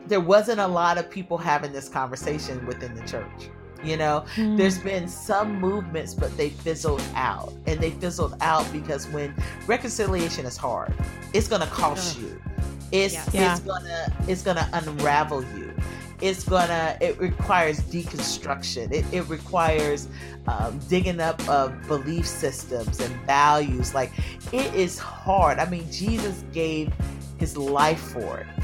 there wasn't a lot of people having this conversation within the church. There's been some movements, but they fizzled out. And they fizzled out because when reconciliation is hard, it's going to cost you. It's going to unravel you. It requires deconstruction. It requires digging up of belief systems and values. Like, it is hard. I mean, Jesus gave his life for it.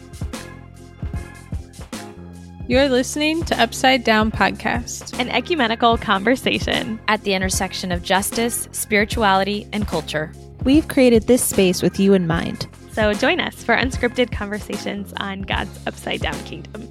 You're listening to Upside Down Podcast, an ecumenical conversation at the intersection of justice, spirituality, and culture. We've created this space with you in mind. So join us for unscripted conversations on God's Upside Down Kingdom.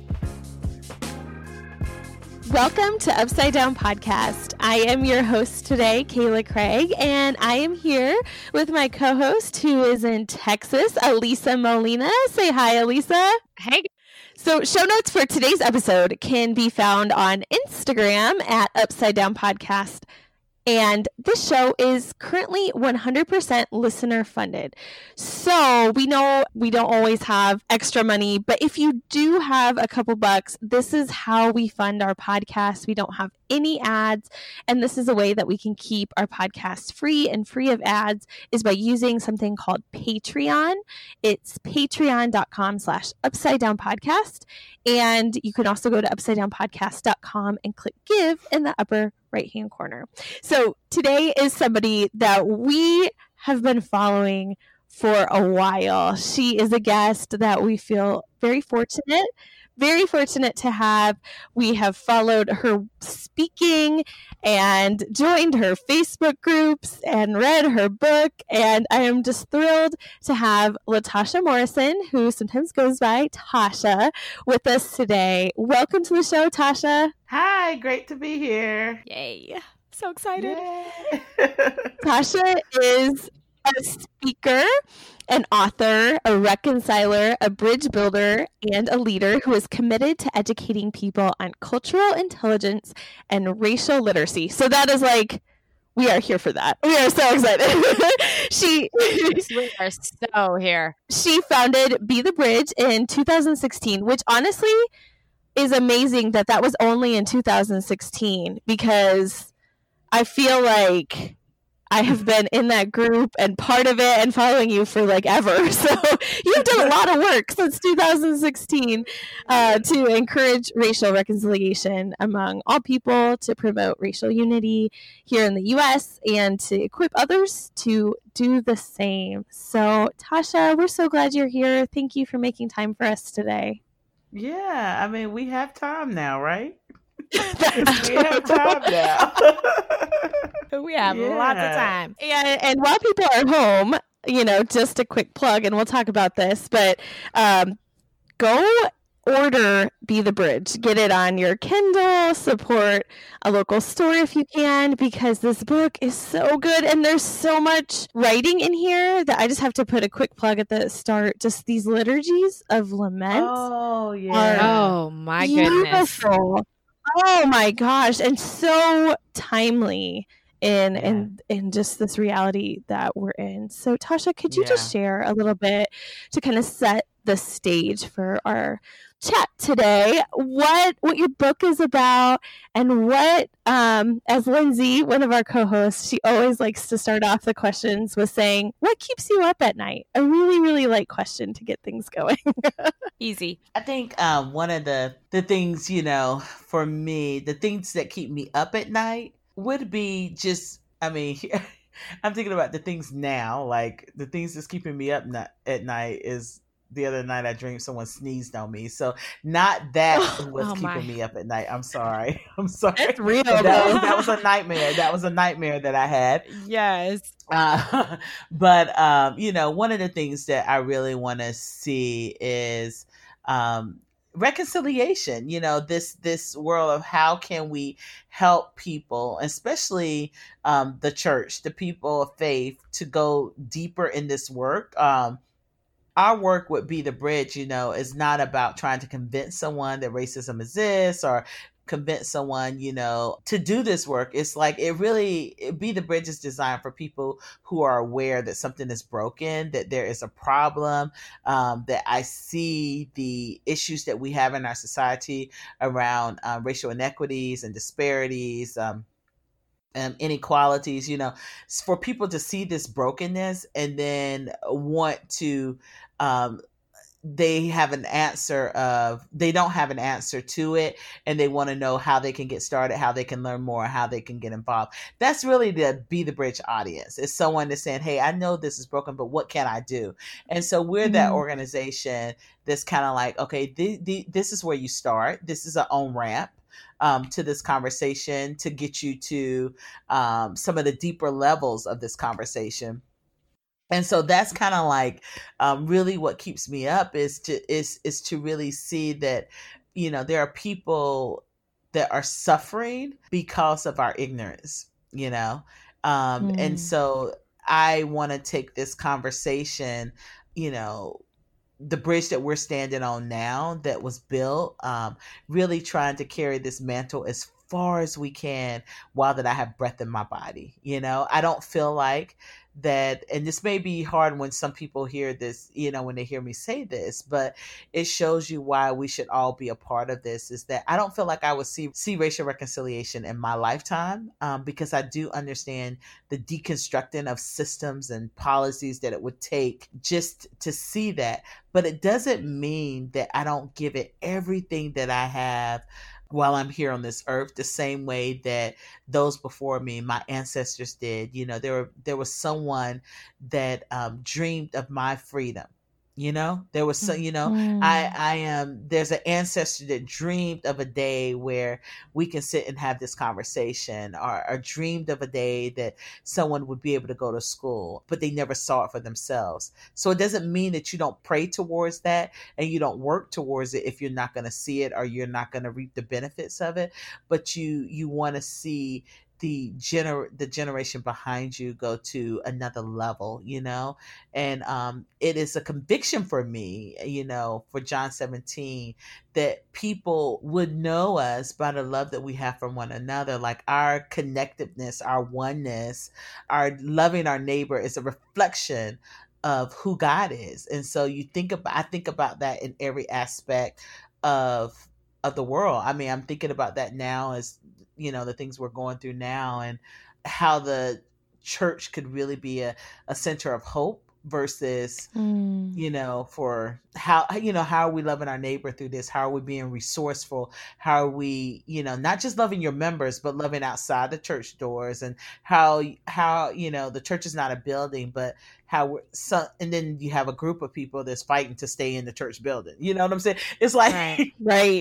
Welcome to Upside Down Podcast. I am your host today, Kayla Craig, and I am here with my co-host who is in Texas, Elisa Molina. Say hi, Elisa. Hey. So show notes for today's episode can be found on Instagram at Upside Down Podcast. And this show is currently 100% listener funded. So we know we don't always have extra money, but if you do have a couple bucks, this is how we fund our podcast. We don't have any ads. And this is a way that we can keep our podcast free and free of ads is by using something called Patreon. It's patreon.com/upsidedownpodcast. And you can also go to upsidedownpodcast.com and click give in the upper right-hand corner. So today is somebody that we have been following for a while. She is a guest that we feel very fortunate to have. We have followed her speaking and joined her Facebook groups and read her book. And I am just thrilled to have LaTasha Morrison, who sometimes goes by Tasha, with us today. Welcome to the show, Tasha. Hi, great to be here. Yay. So excited. Yay. Tasha is a speaker, an author, a reconciler, a bridge builder, and a leader who is committed to educating people on cultural intelligence and racial literacy. So that is like, we are here for that. We are so excited. We are so here. She founded Be the Bridge in 2016, which honestly is amazing that was only in 2016, because I feel like I have been in that group and part of it and following you for like ever. So you've done a lot of work since 2016 to encourage racial reconciliation among all people, to promote racial unity here in the U.S., and to equip others to do the same. So Tasha, we're so glad you're here. Thank you for making time for us today. Yeah, I mean, we have time now, right? We have time now. We have lots of time. And while people are home, just a quick plug, and we'll talk about this, but go order Be the Bridge. Get it on your Kindle, support a local store if you can, because this book is so good, and there's so much writing in here that I just have to put a quick plug at the start. Just these liturgies of lament. Oh, yeah. Oh, my goodness. Oh, my gosh. And so timely in just this reality that we're in. So Tasha, could you just share a little bit to kind of set the stage for our chat today, what your book is about, and what as Lindsay, one of our co-hosts, she always likes to start off the questions with saying, what keeps you up at night? A really, really light question to get things going. Easy. I think one of the things, for me, the things that keep me up at night would be just, I mean, I'm thinking about the things now, like the things that's keeping me up at night is the other night I dreamed someone sneezed on me. So not that was keeping me up at night. I'm sorry. That's real. That was a nightmare. That was a nightmare that I had. Yes. But one of the things that I really want to see is reconciliation. This world of how can we help people, especially the church, the people of faith, to go deeper in this work. Our work would Be the Bridge, is not about trying to convince someone that racism exists or convince someone, to do this work. It's like Be the Bridge is designed for people who are aware that something is broken, that there is a problem, that I see the issues that we have in our society around racial inequities and disparities, inequalities, for people to see this brokenness and then want to, they don't have an answer to it, and they want to know how they can get started, how they can learn more, how they can get involved. That's really the Be the Bridge audience. It's someone that's saying, hey, I know this is broken, but what can I do? And so we're that organization that's kind of like, okay, this is where you start. This is an on-ramp to this conversation to get you to some of the deeper levels of this conversation. And so that's kind of like really what keeps me up is to really see that, there are people that are suffering because of our ignorance, and so I want to take this conversation, the bridge that we're standing on now that was built, really trying to carry this mantle as far as we can while that I have breath in my body. I don't feel like that, and this may be hard when some people hear this, when they hear me say this, but it shows you why we should all be a part of this, is that I don't feel like I would see racial reconciliation in my lifetime, because I do understand the deconstructing of systems and policies that it would take just to see that. But it doesn't mean that I don't give it everything that I have while I'm here on this earth, the same way that those before me, my ancestors did. There was someone that dreamed of my freedom. There was so, there's an ancestor that dreamed of a day where we can sit and have this conversation, or dreamed of a day that someone would be able to go to school, but they never saw it for themselves. So it doesn't mean that you don't pray towards that and you don't work towards it if you're not going to see it or you're not going to reap the benefits of it, but you want to see the generation behind you go to another level, and it is a conviction for me, for John 17, that people would know us by the love that we have for one another, like our connectiveness, our oneness, our loving our neighbor is a reflection of who God is. And so I think about that in every aspect of the world. I mean, I'm thinking about that now as the things we're going through now, and how the church could really be a center of hope versus, for how are we loving our neighbor through this? How are we being resourceful? How are we, not just loving your members, but loving outside the church doors, and how, the church is not a building, but and then you have a group of people that's fighting to stay in the church building. You know what I'm saying? It's like, right.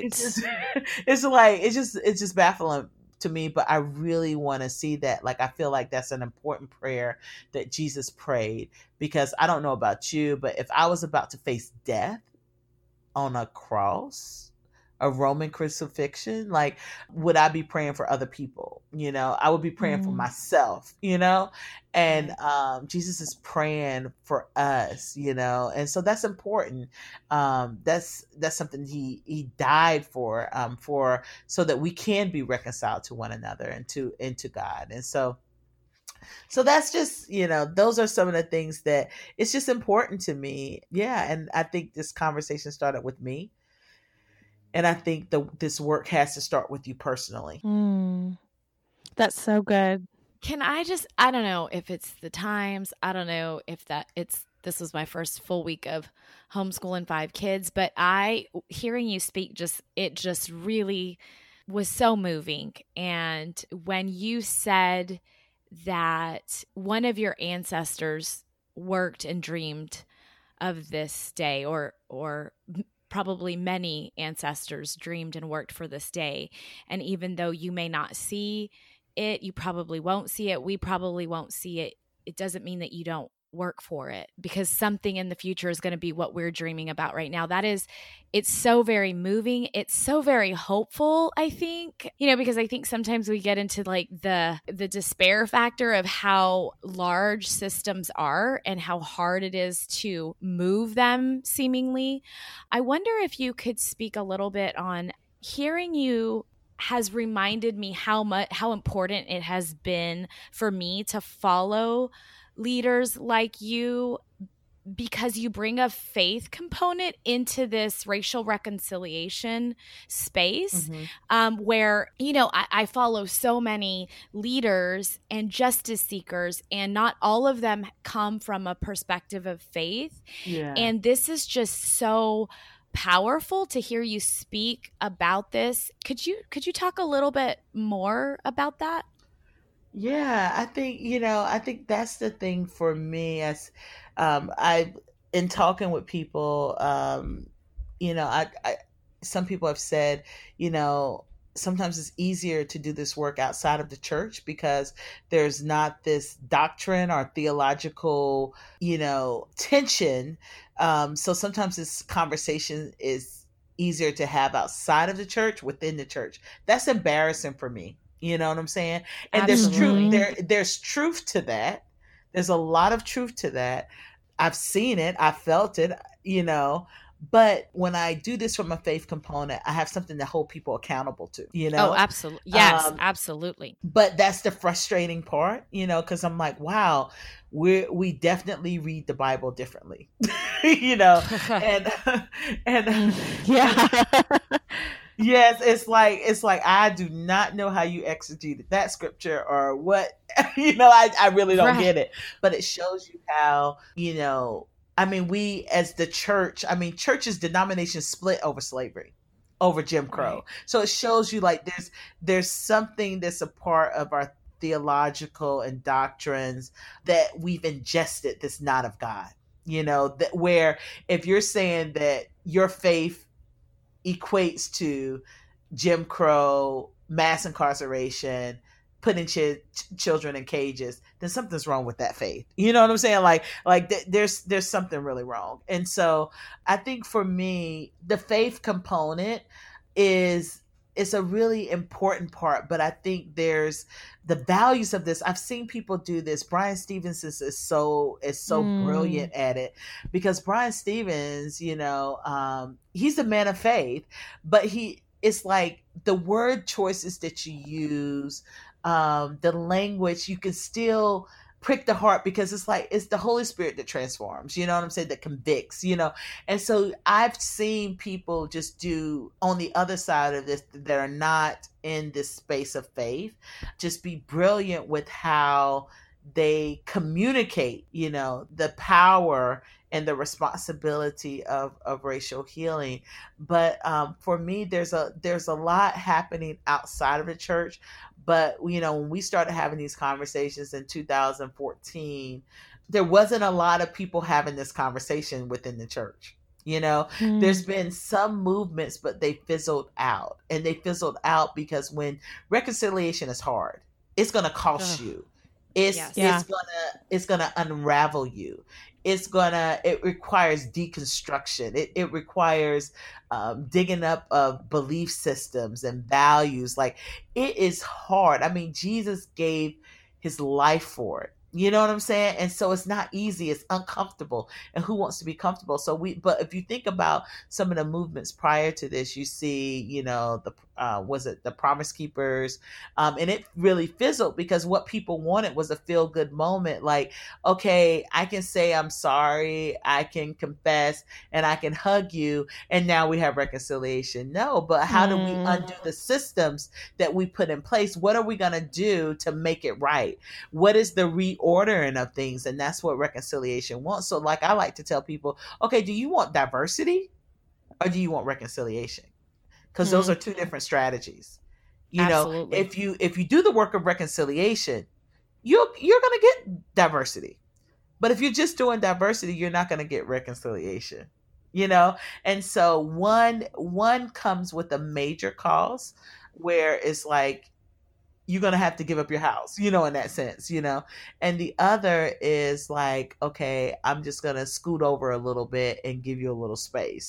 It's just baffling to me, but I really want to see that. Like, I feel like that's an important prayer that Jesus prayed, because I don't know about you, but if I was about to face death on a cross, a Roman crucifixion, like, would I be praying for other people? I would be praying for myself, and Jesus is praying for us, and so that's important. That's something he died for so that we can be reconciled to one another and to God. And so that's just, those are some of the things that it's just important to me. Yeah. And I think this conversation started with me. And I think this work has to start with you personally. That's so good. Can I don't know if it's the times. I don't know if this was my first full week of homeschooling 5 kids, but hearing you speak, it just really was so moving. And when you said that one of your ancestors worked and dreamed of this day, or probably many ancestors dreamed and worked for this day. And even though you may not see it, you probably won't see it, we probably won't see it, it doesn't mean that you don't work for it, because something in the future is going to be what we're dreaming about right now. It's so very moving. It's so very hopeful, I think, because I think sometimes we get into like the despair factor of how large systems are and how hard it is to move them seemingly. I wonder if you could speak a little bit on hearing you has reminded me how important it has been for me to follow leaders like you, because you bring a faith component into this racial reconciliation space, where, I follow so many leaders and justice seekers, and not all of them come from a perspective of faith. Yeah. And this is just so powerful to hear you speak about this. Could you talk a little bit more about that? Yeah, I think that's the thing for me as I in talking with people, I some people have said, sometimes it's easier to do this work outside of the church because there's not this doctrine or theological, tension. So sometimes this conversation is easier to have outside of the church, within the church. That's embarrassing for me. You know what I'm saying? And there's truth to that. There's a lot of truth to that. I've seen it. I felt it, but when I do this from a faith component, I have something to hold people accountable to, Oh, absolutely. Yes, absolutely. But that's the frustrating part, because I'm like, wow, we definitely read the Bible differently, and Yeah. yes, it's like I do not know how you exegeted that scripture or what, I really don't get it. But it shows you how, we as the church, churches, denominations split over slavery, over Jim Crow. Right. So it shows you like there's something that's a part of our theological and doctrines that we've ingested that's not of God, that where if you're saying that your faith equates to Jim Crow, mass incarceration, putting children in cages, then something's wrong with that faith. You know what I'm saying? There's something really wrong. And so I think for me, the faith component is a really important part, but I think there's the values of this. I've seen people do this. Brian Stevens is so brilliant at it, because Brian Stevens, he's a man of faith, but it's like the word choices that you use, the language, you can still prick the heart, because it's the Holy Spirit that transforms, you know what I'm saying, that convicts, and so I've seen people just do on the other side of this that are not in this space of faith, just be brilliant with how they communicate, the power and the responsibility of racial healing. But for me, there's a lot happening outside of the church. But, when we started having these conversations in 2014, there wasn't a lot of people having this conversation within the church. There's been some movements, but they fizzled out. And they fizzled out because when reconciliation is hard, it's going to cost you. It's going to unravel you. It requires deconstruction. It requires digging up of belief systems and values. Like, it is hard. Jesus gave his life for it. You know what I'm saying? And so it's not easy. It's uncomfortable. And who wants to be comfortable? But if you think about some of the movements prior to this, you see, the Promise Keepers? And it really fizzled because what people wanted was a feel good moment. Like, okay, I can say I'm sorry, I can confess, and I can hug you. And now we have reconciliation. No, but how do we undo the systems that we put in place? What are we going to do to make it right? What is the reordering of things? And that's what reconciliation wants. So I like to tell people, okay, do you want diversity or do you want reconciliation? Because those are two different strategies. Absolutely. If you do the work of reconciliation, you're going to get diversity. But if you're just doing diversity, you're not going to get reconciliation. And so one comes with a major cost where it's like, you're going to have to give up your house, in that sense, and the other is like, okay, I'm just going to scoot over a little bit and give you a little space,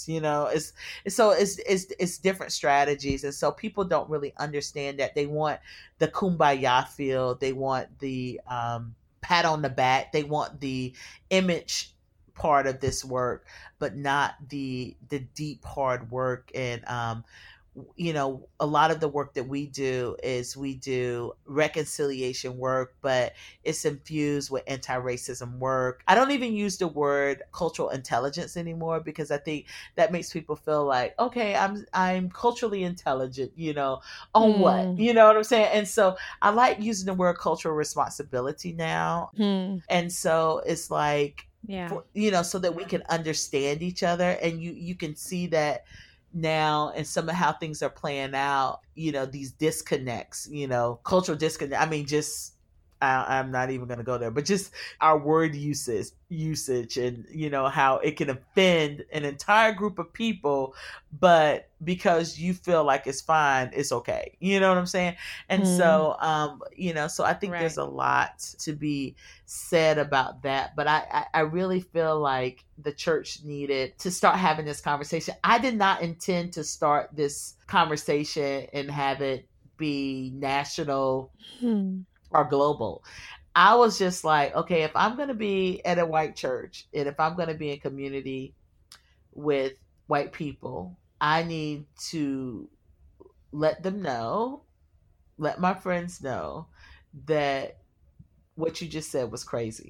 it's different strategies. And so people don't really understand that. They want the kumbaya feel. They want the pat on the back. They want the image part of this work, but not the deep hard work. And a lot of the work that we do is we do reconciliation work, but it's infused with anti-racism work. I don't even use the word cultural intelligence anymore, because I think that makes people feel like, okay, I'm culturally intelligent, on what? You know what I'm saying? And so I like using the word cultural responsibility now. And so it's like, so that we can understand each other, and you can see that now, and some of how things are playing out, these disconnects, cultural disconnect. I mean, I'm not even going to go there, but just our word usage and, how it can offend an entire group of people, but because you feel like it's fine, it's okay. You know what I'm saying? And so, so I think there's a lot to be said about that, but I really feel like the church needed to start having this conversation. I did not intend to start this conversation and have it be national or global. I was just like, okay, if I'm going to be at a white church, and if I'm going to be in community with white people, I need to let my friends know that what you just said was crazy.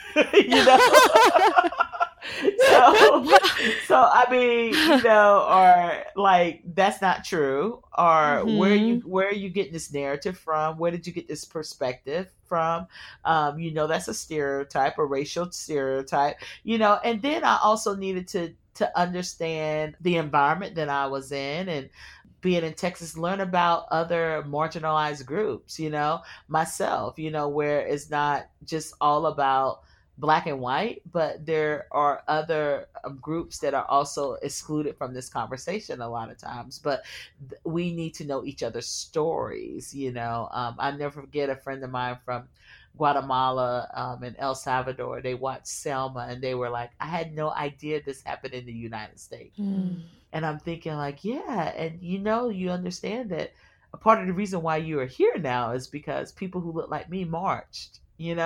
So I mean, or like, that's not true, or where are you getting this narrative from? Where did you get this perspective from? That's a stereotype, a racial stereotype, and then I also needed to understand the environment that I was in, and being in Texas, learn about other marginalized groups, myself, where it's not just all about Black and white, but there are other groups that are also excluded from this conversation a lot of times. But we need to know each other's stories. I never forget a friend of mine from Guatemala and El Salvador. They watched Selma, and they were like, I had no idea this happened in the United States. And I'm thinking like, yeah, and you understand that a part of the reason why you are here now is because people who look like me marched,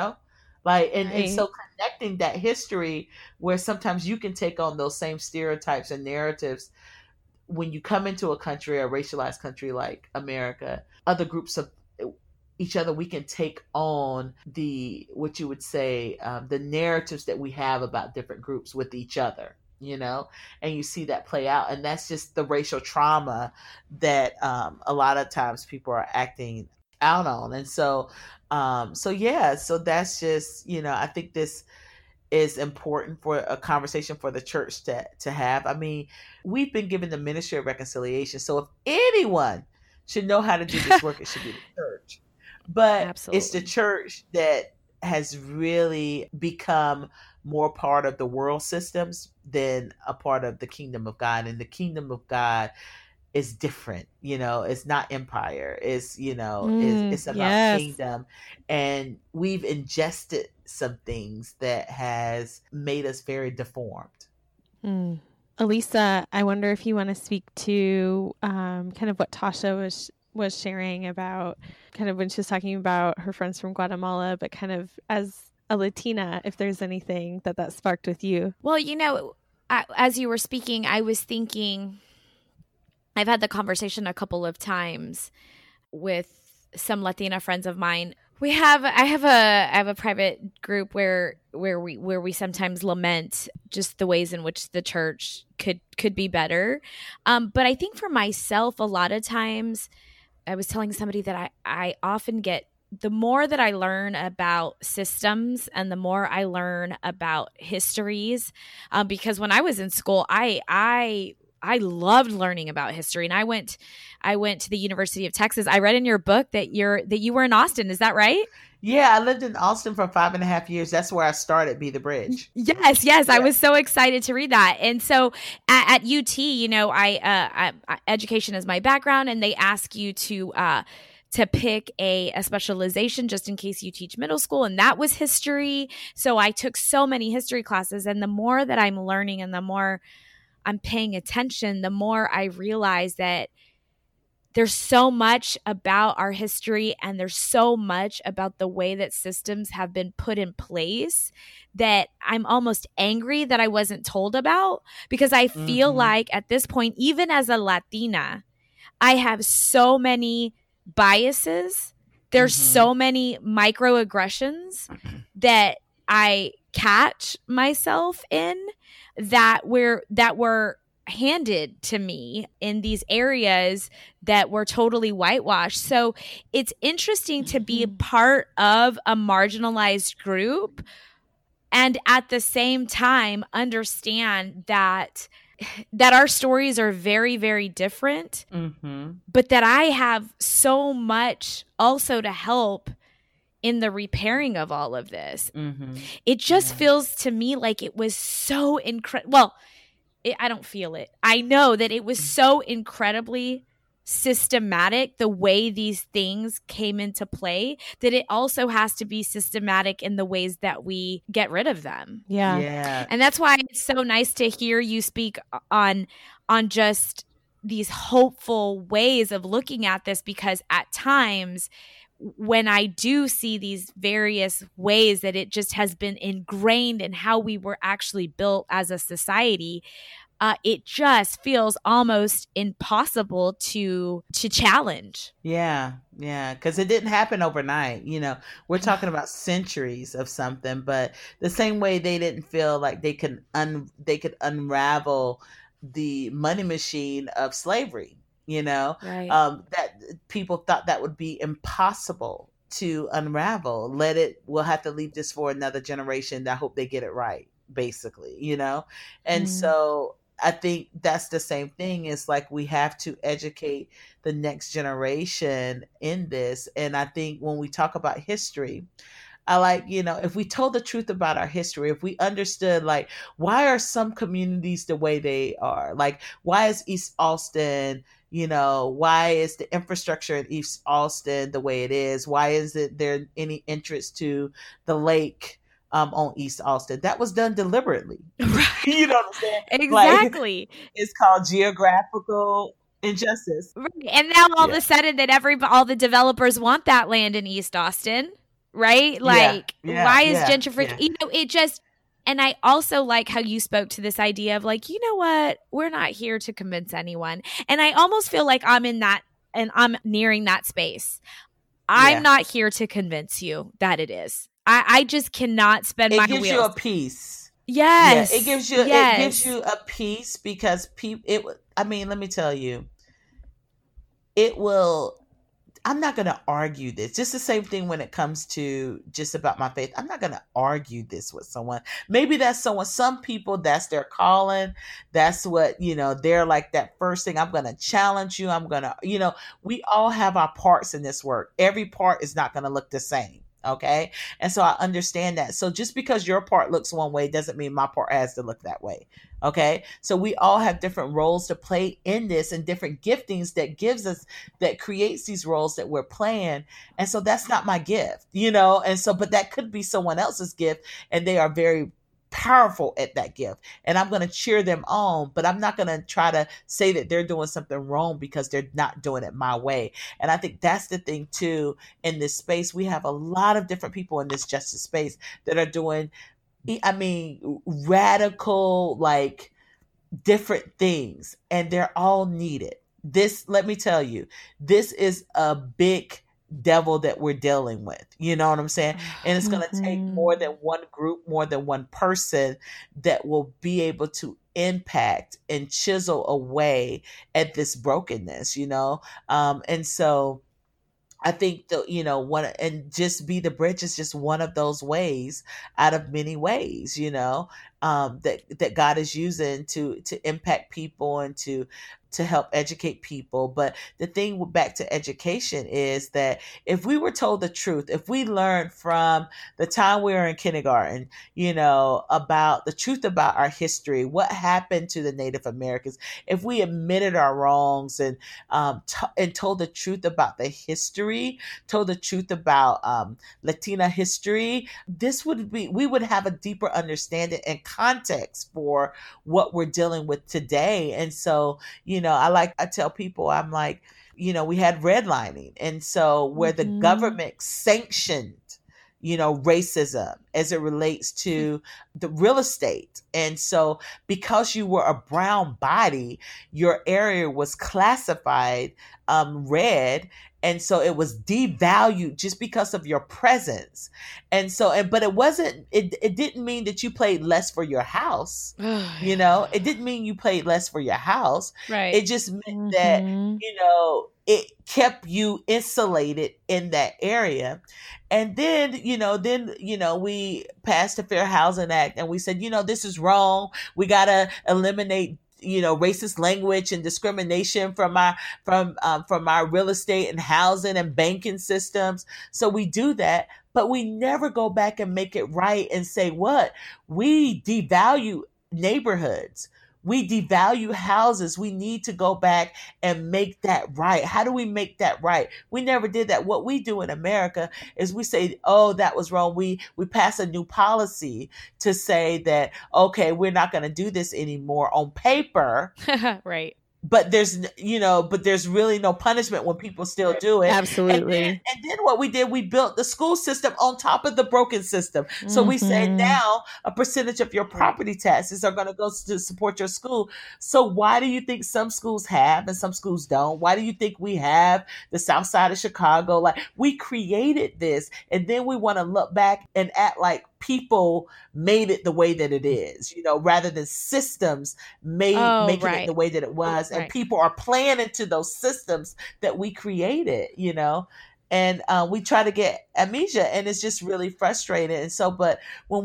and so connecting that history, where sometimes you can take on those same stereotypes and narratives when you come into a country, a racialized country like America, other groups of each other, we can take on what you would say, the narratives that we have about different groups with each other, and you see that play out. And that's just the racial trauma that a lot of times people are acting out on. And so that's just, I think this is important for a conversation for the church to have. I mean, we've been given the ministry of reconciliation. So if anyone should know how to do this work, it should be the church. But Absolutely. It's the church that has really become more part of the world systems than a part of the kingdom of God. And the kingdom of God is different, it's not empire. It's, it's about kingdom. And we've ingested some things that has made us very deformed. Elisa, I wonder if you want to speak to kind of what Tasha was sharing about, kind of when she was talking about her friends from Guatemala, but kind of as a Latina, if there's anything that sparked with you. Well, as you were speaking, I was thinking, I've had the conversation a couple of times with some Latina friends of mine. I have a private group where we sometimes lament just the ways in which the church could be better. But I think for myself, a lot of times, I was telling somebody that I often get, the more that I learn about systems and the more I learn about histories, because when I was in school, I loved learning about history, and I went to the University of Texas. I read in your book that you were in Austin. Is that right? Yeah, I lived in Austin for 5.5 years. That's where I started Be the Bridge. Yes. Yeah. I was so excited to read that. And so at UT, I education is my background, and they ask you to pick a specialization just in case you teach middle school, and that was history. So I took so many history classes, and the more that I'm learning and the more I'm paying attention, the more I realize that there's so much about our history, and there's so much about the way that systems have been put in place that I'm almost angry that I wasn't told about, because I feel like at this point, even as a Latina, I have so many biases. There's so many microaggressions that I catch myself in that were handed to me in these areas that were totally whitewashed. So it's interesting to be a part of a marginalized group and at the same time understand that our stories are very, very different, but that I have so much also to help in the repairing of all of this. It just feels to me like it was so incredible. Well, I don't feel it. I know that it was so incredibly systematic, the way these things came into play, that it also has to be systematic in the ways that we get rid of them. Yeah. And that's why it's so nice to hear you speak on just these hopeful ways of looking at this, because at times when I do see these various ways that it just has been ingrained in how we were actually built as a society, it just feels almost impossible to challenge. Yeah, because it didn't happen overnight. We're talking about centuries of something, but the same way they didn't feel like they could unravel the money machine of slavery. Right. That people thought that would be impossible to unravel. We'll have to leave this for another generation. I hope they get it right, basically, and so I think that's the same thing. It's like we have to educate the next generation in this. And I think when we talk about history, I like, if we told the truth about our history, if we understood, like, why are some communities the way they are? Like, why is East Austin, why is the infrastructure in East Austin the way it is? Why is there any interest to the lake on East Austin? That was done deliberately. You know what I'm saying? Exactly. Like, it's called geographical injustice. Right. And now all of a sudden that all the developers want that land in East Austin, right? Like, why is gentrification? It just, and I also like how you spoke to this idea of like, you know what? We're not here to convince anyone. And I almost feel like I'm in that, and I'm nearing that space. I'm not here to convince you that it is. I just cannot spend my wheels. It gives you a peace. Yes. Yeah, it gives you a peace because let me tell you, it will. I'm not going to argue this. Just the same thing when it comes to just about my faith. I'm not going to argue this with someone. Maybe that's some people, that's their calling. That's what, they're like that first thing. I'm going to challenge you. I'm going to, we all have our parts in this work. Every part is not going to look the same. Okay. And so I understand that. So just because your part looks one way doesn't mean my part has to look that way. Okay. So we all have different roles to play in this and different giftings that creates these roles that we're playing. And so that's not my gift, and so, but that could be someone else's gift, and they are very powerful at that gift, and I'm going to cheer them on, but I'm not going to try to say that they're doing something wrong because they're not doing it my way. And I think that's the thing too. In this space, we have a lot of different people in this justice space that are doing, radical, like, different things, and they're all needed. Let me tell you, this is a big devil that we're dealing with. You know what I'm saying? And it's going to take more than one group, more than one person that will be able to impact and chisel away at this brokenness, and so I think that, and just be the bridge is just one of those ways out of many ways, that God is using to impact people and to help educate people. But the thing back to education is that if we were told the truth, if we learned from the time we were in kindergarten, about the truth about our history, what happened to the Native Americans, if we admitted our wrongs and told the truth about the history, told the truth about Latina history, we would have a deeper understanding and context for what we're dealing with today. And so, I tell people, I'm like, we had redlining. And so where the government sanctioned, racism as it relates to the real estate. And so because you were a brown body, your area was classified red. And so it was devalued just because of your presence. And so, but it didn't mean that you paid less for your house. It didn't mean you paid less for your house. Right. It just meant that, it kept you insulated in that area. And then, we passed the Fair Housing Act and we said, this is wrong. We got to eliminate racist language and discrimination from our real estate and housing and banking systems. So we do that, but we never go back and make it right and say what? We devalue neighborhoods. We devalue houses. We need to go back and make that right. How do we make that right? We never did that. What we do in America is we say, oh, that was wrong. We pass a new policy to say that, okay, we're not going to do this anymore on paper. Right. But there's really no punishment when people still do it. Absolutely. And then what we did, we built the school system on top of the broken system. So we say now a percentage of your property taxes are going to go to support your school. So why do you think some schools have and some schools don't? Why do you think we have the South Side of Chicago? Like, we created this, and then we want to look back and act like people made it the way that it is, rather than systems making it the way that it was. And people are playing into those systems that we created, and we try to get amnesia, and it's just really frustrating. And so, but when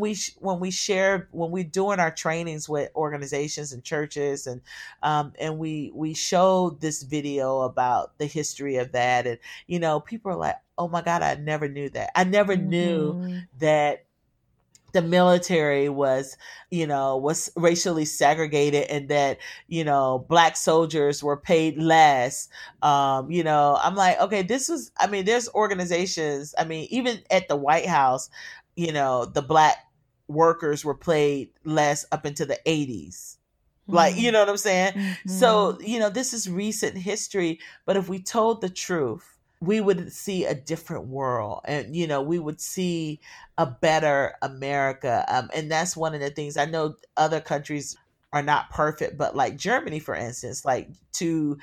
we're doing our trainings with organizations and churches, and we show this video about the history of that, and people are like, oh my God, I never knew that. I never knew that the military was racially segregated, and that, Black soldiers were paid less. I'm like, okay, there's organizations. Even at the White House, the Black workers were paid less up into the 80s. Like, you know what I'm saying? Mm-hmm. So, this is recent history, but if we told the truth, we would see a different world, and, we would see a better America. And that's one of the things. I know other countries are not perfect, but like Germany, for instance, like to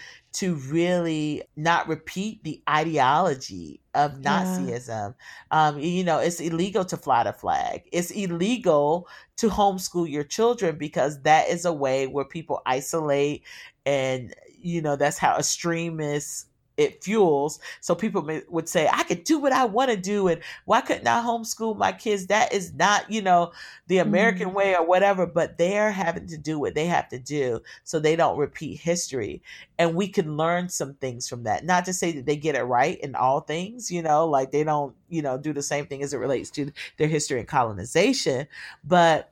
really not repeat the ideology of Nazism. It's illegal to fly the flag. It's illegal to homeschool your children, because that is a way where people isolate, and, that's how extremists it fuels. So people would say, I could do what I want to do, and why couldn't I homeschool my kids? That is not, the American way or whatever, but they're having to do what they have to do so they don't repeat history. And we can learn some things from that. Not to say that they get it right in all things, like they don't, do the same thing as it relates to their history and colonization, but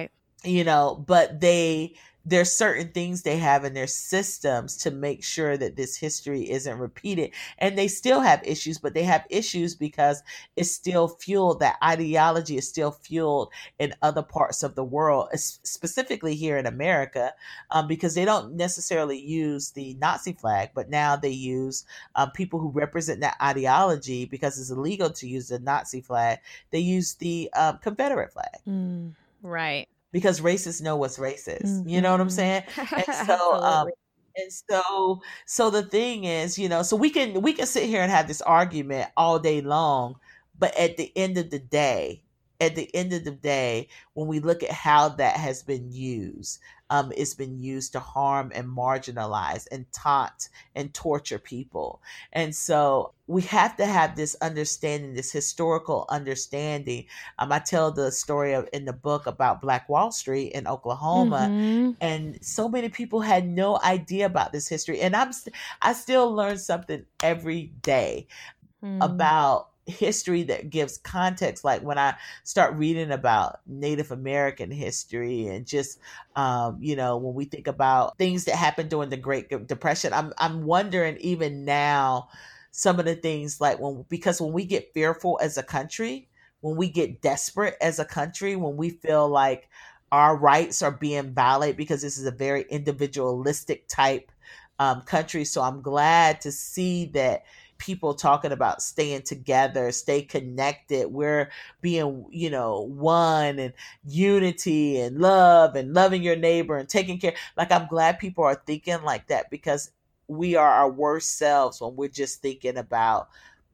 but there's certain things they have in their systems to make sure that this history isn't repeated. And they still have issues, but they have issues because it's still fueled. That ideology is still fueled in other parts of the world, specifically here in America, because they don't necessarily use the Nazi flag, but now they use people who represent that ideology, because it's illegal to use the Nazi flag. They use the Confederate flag. Right. Because racists know what's racist. You know what I'm saying? And so the thing is, so we can sit here and have this argument all day long, but at the end of the day, when we look at how that has been used, it's been used to harm and marginalize and taunt and torture people. And so we have to have this understanding, this historical understanding. I tell the story in the book about Black Wall Street in Oklahoma, and so many people had no idea about this history. And I still learn something every day about history that gives context. Like when I start reading about Native American history, and just when we think about things that happened during the Great Depression, I'm wondering even now some of the things, like because when we get fearful as a country, when we get desperate as a country, when we feel like our rights are being violated, because this is a very individualistic type country. So I'm glad to see that people talking about staying together, stay connected. We're being, one and unity and love and loving your neighbor and taking care. Like, I'm glad people are thinking like that, because we are our worst selves when we're just thinking about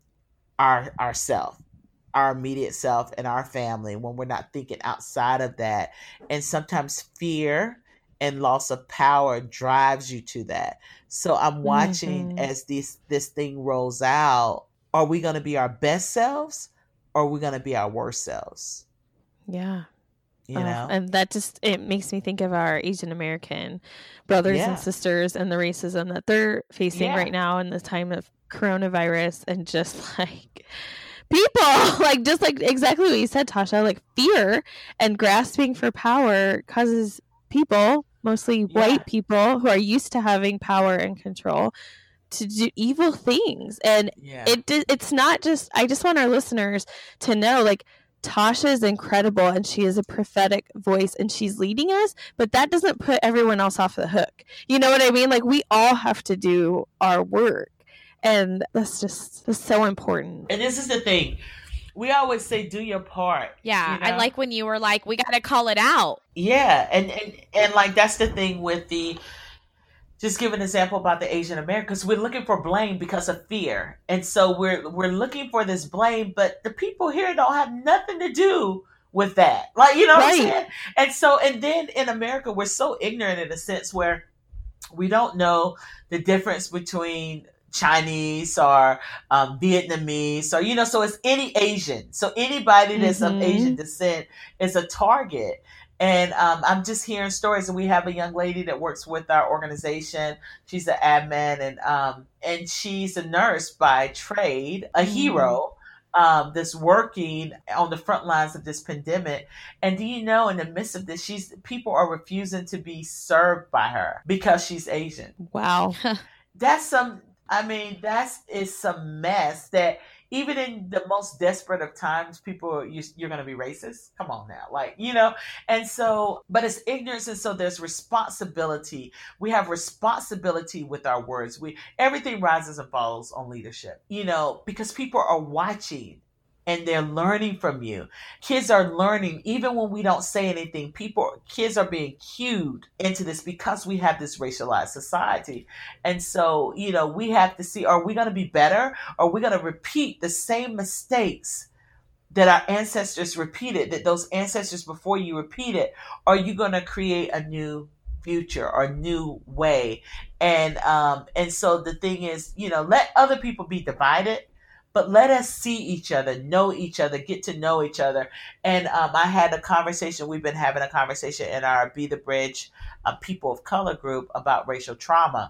ourself, our immediate self and our family, when we're not thinking outside of that. And sometimes fear and loss of power drives you to that. So I'm watching as this thing rolls out. Are we going to be our best selves, or are we going to be our worst selves? Yeah. You know? And that just, it makes me think of our Asian American brothers and sisters and the racism that they're facing right now in this time of coronavirus, and just like people, like, just like exactly what you said, Tasha, like fear and grasping for power causes people, mostly white people who are used to having power and control, to do evil things. And it's not just, I just want our listeners to know, like, Tasha is incredible and she is a prophetic voice and she's leading us, but that doesn't put everyone else off the hook. You know what I mean? Like, we all have to do our work, and that's so important. And this is the thing. We always say, do your part. Yeah. I like when you were like, we got to call it out. Yeah. And like, that's the thing with just give an example about the Asian Americans. We're looking for blame because of fear. And so we're looking for this blame, but the people here don't have nothing to do with that. Like, you know what I'm saying? And so, and then in America, we're so ignorant in a sense where we don't know the difference between Chinese or Vietnamese, or, so it's any Asian. So anybody that's of Asian descent is a target. And I'm just hearing stories, and we have a young lady that works with our organization. She's an admin, and she's a nurse by trade, a hero that's working on the front lines of this pandemic. And do you know, in the midst of this, people are refusing to be served by her because she's Asian. Wow. That's some mess that even in the most desperate of times, you're going to be racist. Come on now. Like, and so, but it's ignorance. And so there's responsibility. We have responsibility with our words. Everything rises and falls on leadership, because people are watching and they're learning from you. Kids are learning, even when we don't say anything. Kids are being cued into this because we have this racialized society. And so, we have to see, are we going to be better? Or are we going to repeat the same mistakes that our ancestors repeated, that those ancestors before you repeated? Or are you going to create a new future or a new way? And so the thing is, let other people be divided, but let us see each other, know each other, get to know each other. And I had a conversation, we've been having a conversation in our Be the Bridge People of Color group about racial trauma.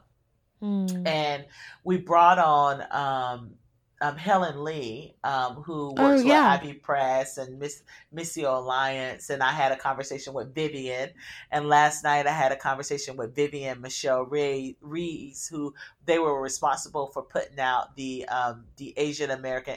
And we brought on Helen Lee, who works with Ivy Press and Missio Alliance. And I had a conversation with Vivian. And last night I had a conversation with Vivian Michelle Rees, who they were responsible for putting out the Asian American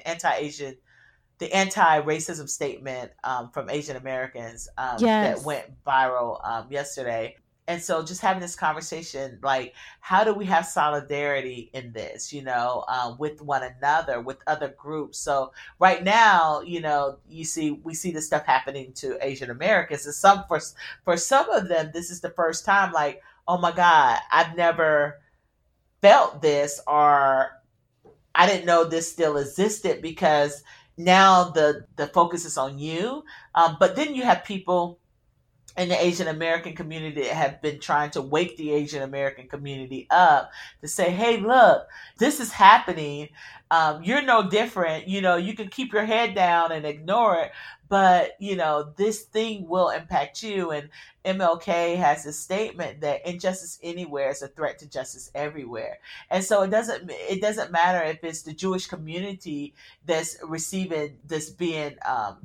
the anti-racism statement from Asian Americans that went viral yesterday. And so just having this conversation, like, how do we have solidarity in this, with one another, with other groups? So right now, we see this stuff happening to Asian Americans. And for some of them, this is the first time, like, oh my God, I've never felt this, or I didn't know this still existed, because now the focus is on you. But then you have people in the Asian American community that have been trying to wake the Asian American community up to say, hey, look, this is happening. You're no different. You can keep your head down and ignore it, but, this thing will impact you. And MLK has a statement that injustice anywhere is a threat to justice everywhere. And so it doesn't matter if it's the Jewish community that's receiving this being,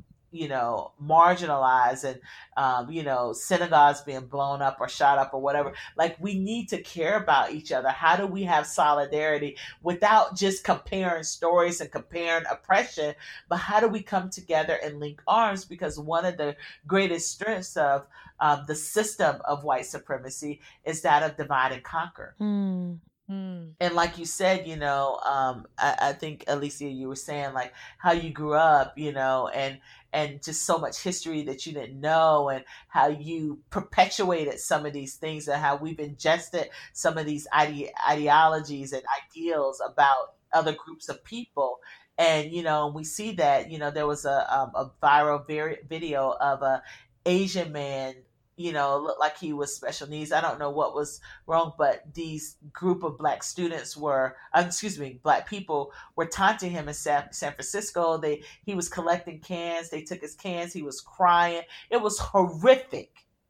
marginalized, and, synagogues being blown up or shot up or whatever. Like, we need to care about each other. How do we have solidarity without just comparing stories and comparing oppression? But how do we come together and link arms? Because one of the greatest strengths of the system of white supremacy is that of divide and conquer. And like you said, I think Alicia, you were saying like how you grew up, and just so much history that you didn't know, and how you perpetuated some of these things, and how we've ingested some of these ideologies and ideals about other groups of people. And we see that there was a viral video of a Asian man, looked like he was special needs. I don't know what was wrong, but these group of black students black people were taunting him in San Francisco. He was collecting cans. They took his cans. He was crying. It was horrific.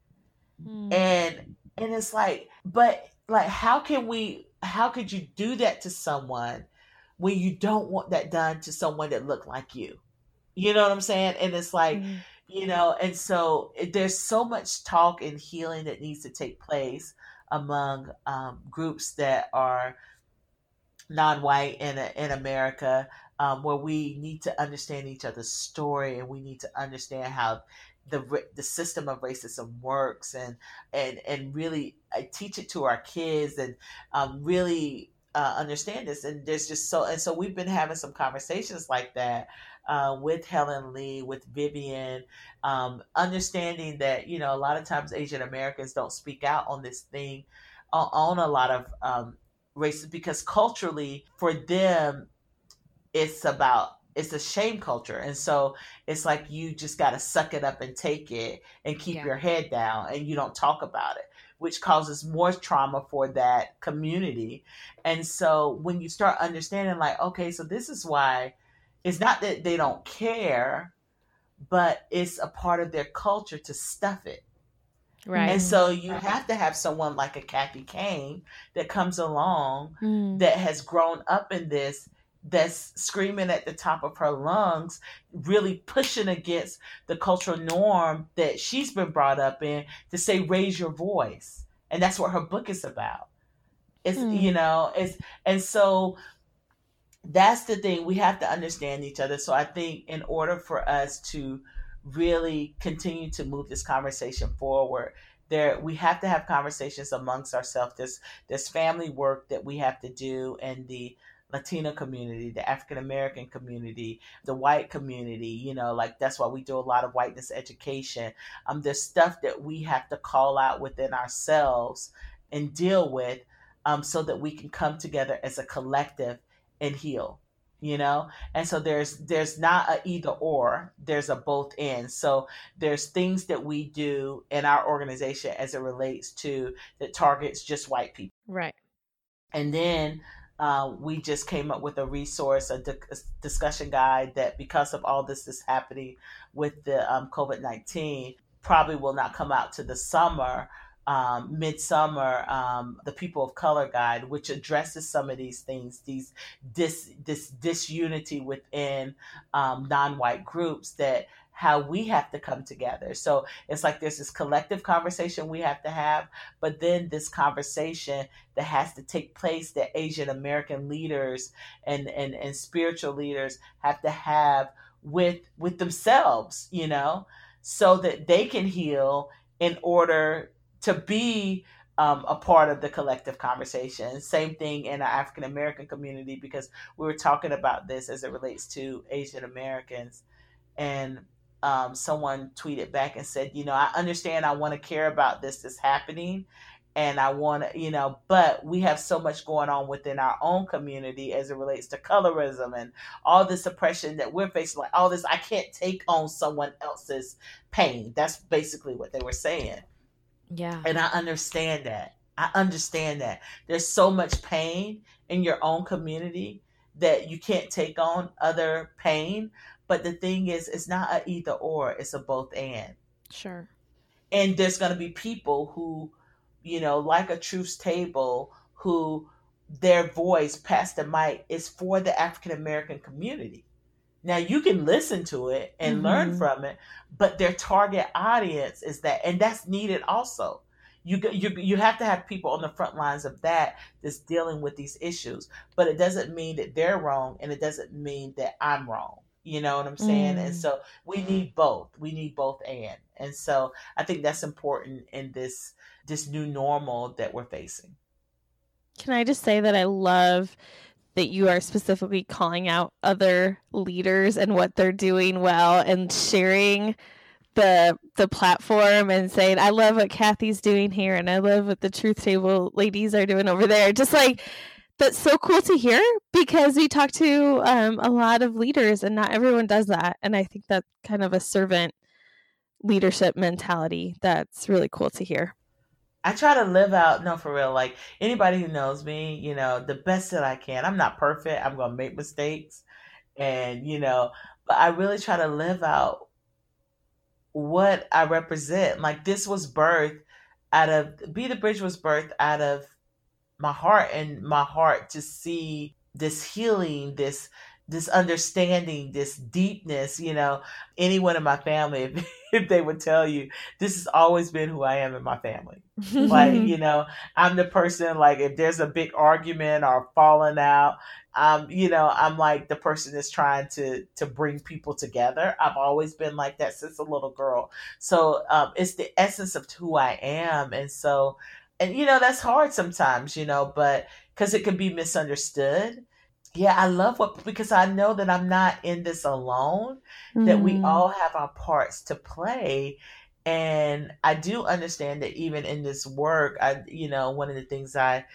And it's like, but like, how could you do that to someone when you don't want that done to someone that looked like you? You know what I'm saying? And it's like, and so there's so much talk and healing that needs to take place among groups that are non-white in America, where we need to understand each other's story, and we need to understand how the system of racism works, and really teach it to our kids, and really understand this. And there's just so we've been having some conversations like that with Helen Lee, with Vivian, understanding that a lot of times Asian Americans don't speak out on this thing, on a lot of races, because culturally for them it's a shame culture. And so it's like you just got to suck it up and take it and keep your head down, and you don't talk about it, which causes more trauma for that community. And so when you start understanding, like, okay, so this is why, it's not that they don't care, but it's a part of their culture to stuff it. Right. And so you have to have someone like a Kathy Kane that comes along that has grown up in this, that's screaming at the top of her lungs, really pushing against the cultural norm that she's been brought up in, to say, raise your voice. And that's what her book is about. And so that's the thing. We have to understand each other. So I think in order for us to really continue to move this conversation forward, we have to have conversations amongst ourselves. There's family work that we have to do in the Latino community, the African American community, the white community, like that's why we do a lot of whiteness education. There's stuff that we have to call out within ourselves and deal with, so that we can come together as a collective and heal, and so there's not a either or, there's a both and. So there's things that we do in our organization as it relates to that targets just white people, right? And then we just came up with a resource, a discussion guide, that because of all this is happening with the COVID-19, probably will not come out to the summer, midsummer, the People of Color Guide, which addresses some of these things, this disunity within non-white groups, that how we have to come together. So it's like there's this collective conversation we have to have, but then this conversation that has to take place that Asian American leaders and spiritual leaders have to have with themselves, so that they can heal in order to be a part of the collective conversation. Same thing in our African American community, because we were talking about this as it relates to Asian Americans. And someone tweeted back and said, I understand, I want to care about this that's happening, and I want to, but we have so much going on within our own community as it relates to colorism and all this oppression that we're facing, like all this, I can't take on someone else's pain. That's basically what they were saying. Yeah. And I understand that. There's so much pain in your own community that you can't take on other pain. But the thing is, it's not an either or, it's a both and. Sure. And there's going to be people who, like a Truth's Table, who their voice, Pastor Mike, is for the African American community. Now you can listen to it and learn from it, but their target audience is that, and that's needed also. You have to have people on the front lines of that's dealing with these issues, but it doesn't mean that they're wrong, and it doesn't mean that I'm wrong. You know what I'm saying? And so we need both. We need both and so I think that's important in this new normal that we're facing. Can I just say that I love that you are specifically calling out other leaders and what they're doing well and sharing the platform and saying, I love what Kathy's doing here and I love what the Truth Table ladies are doing over there. Just like, that's so cool to hear, because we talk to a lot of leaders and not everyone does that. And I think that's kind of a servant leadership mentality that's really cool to hear. I try to live out, no, for real, like anybody who knows me, you know, the best that I can. I'm not perfect. I'm going to make mistakes. And, you know, but I really try to live out what I represent. Like this was birthed out of, Be the Bridge was birthed out of my heart, and my heart to see this healing, this understanding, this deepness. You know, anyone in my family, if they would tell you, this has always been who I am in my family. Like, you know, I'm the person, like if there's a big argument or falling out, you know, I'm like the person that's trying to bring people together. I've always been like that since a little girl. So it's the essence of who I am. And so, and you know, that's hard sometimes, you know, but because it can be misunderstood. Yeah, I love because I know that I'm not in this alone, that we all have our parts to play. And I do understand that even in this work, you know, one of the things I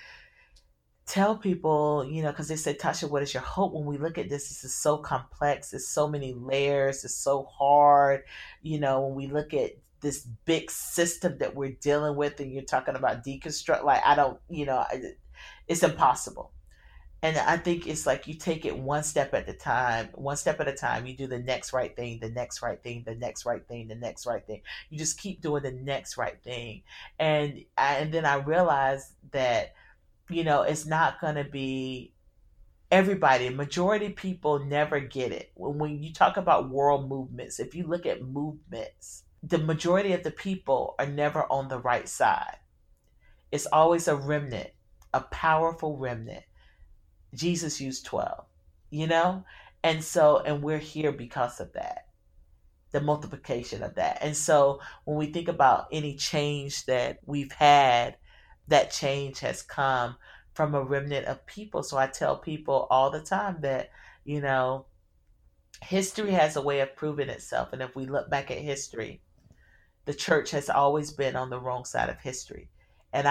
tell people, you know, because they say, Tasha, what is your hope? When we look at this is so complex. It's so many layers. It's so hard. You know, when we look at this big system that we're dealing with, and you're talking about deconstruct, like, I don't, you know, it's impossible. And I think it's like you take it one step at a time. You do the next right thing, the next right thing, the next right thing, the next right thing. You just keep doing the next right thing. And then I realized that, you know, it's not going to be everybody. Majority of people never get it. When you talk about world movements, if you look at movements, the majority of the people are never on the right side. It's always a remnant, a powerful remnant. Jesus used 12, you know? And so, and we're here because of that, the multiplication of that. And so when we think about any change that we've had, that change has come from a remnant of people. So I tell people all the time that, you know, history has a way of proving itself. And if we look back at history, the church has always been on the wrong side of history. And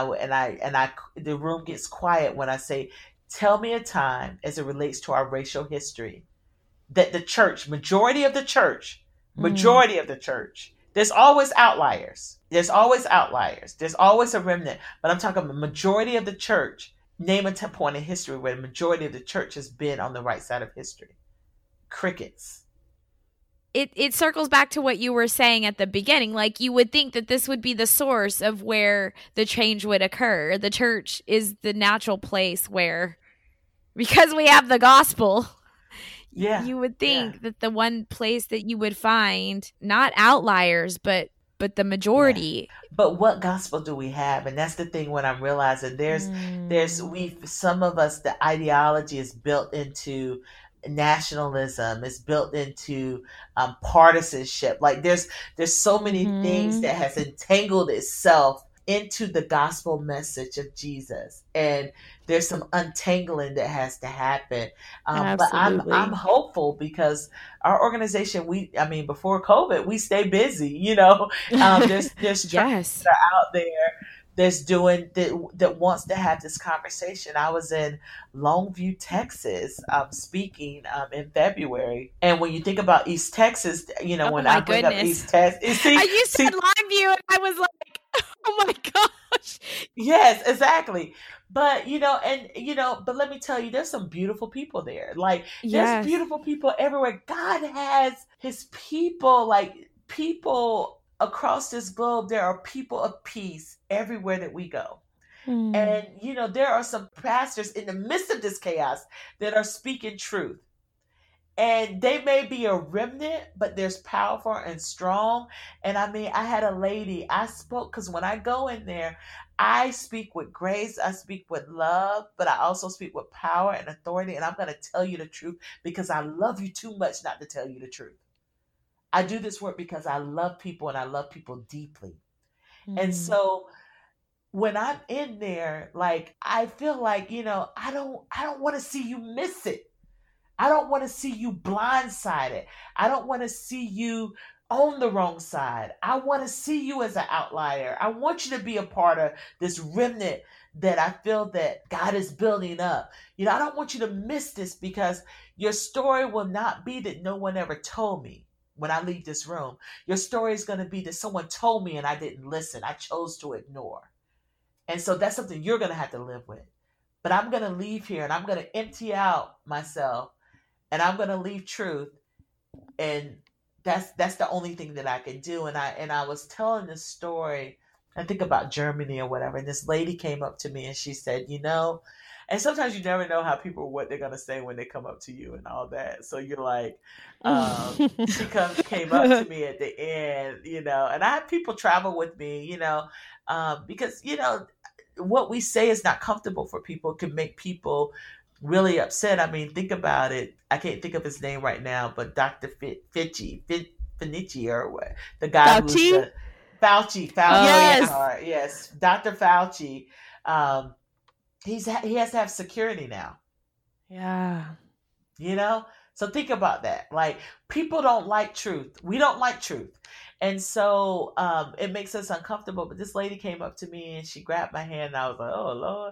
the room gets quiet when I say, tell me a time as it relates to our racial history that the church, majority of the church, there's always outliers. There's always a remnant. But I'm talking about the majority of the church. Name a point in history where the majority of the church has been on the right side of history. Crickets. It circles back to what you were saying at the beginning. Like, you would think that this would be the source of where the change would occur. The church is the natural place where, because we have the gospel, you would think that the one place that you would find not outliers, but the majority. But what gospel do we have? And that's the thing when I'm realizing some of us, the ideology is built into nationalism, is built into partisanship. Like there's so many things that has entangled itself into the gospel message of Jesus, and there's some untangling that has to happen. But I'm hopeful because our organization, before COVID, we stay busy. You know, there's churches that are out there that's doing that wants to have this conversation. I was in Longview, Texas, speaking in February, and when you think about East Texas, you know, I bring up East Texas, you said Longview, and I was like, oh my gosh. Yes, exactly. But, you know, but let me tell you, there's some beautiful people there. Like, there's beautiful people everywhere. God has his people, like people across this globe. There are people of peace everywhere that we go. And, you know, there are some pastors in the midst of this chaos that are speaking truth. And they may be a remnant, but there's powerful and strong. And I had a lady, I spoke, because when I go in there, I speak with grace, I speak with love, but I also speak with power and authority. And I'm going to tell you the truth because I love you too much not to tell you the truth. I do this work because I love people and I love people deeply. And so when I'm in there, like, I feel like, I don't want to see you miss it. I don't want to see you blindsided. I don't want to see you on the wrong side. I want to see you as an outlier. I want you to be a part of this remnant that I feel that God is building up. I don't want you to miss this, because your story will not be that no one ever told me when I leave this room. Your story is going to be that someone told me and I didn't listen. I chose to ignore. And so that's something you're going to have to live with. But I'm going to leave here and I'm going to empty out myself, and I'm going to leave truth. And that's the only thing that I can do. And I was telling this story, I think about Germany or whatever. And this lady came up to me and she said, and sometimes you never know how people, what they're going to say when they come up to you and all that. So you're like, she came up to me at the end, and I have people travel with me, because, what we say is not comfortable for people. It can make people really upset. I mean, think about it. I can't think of his name right now, but Dr. Fauci, or what? The guy who's the Fauci. Yes. Yes. Dr. Fauci. He has to have security now. Yeah. So think about that. Like, people don't like truth. We don't like truth. And so it makes us uncomfortable. But this lady came up to me and she grabbed my hand and I was like, oh, Lord,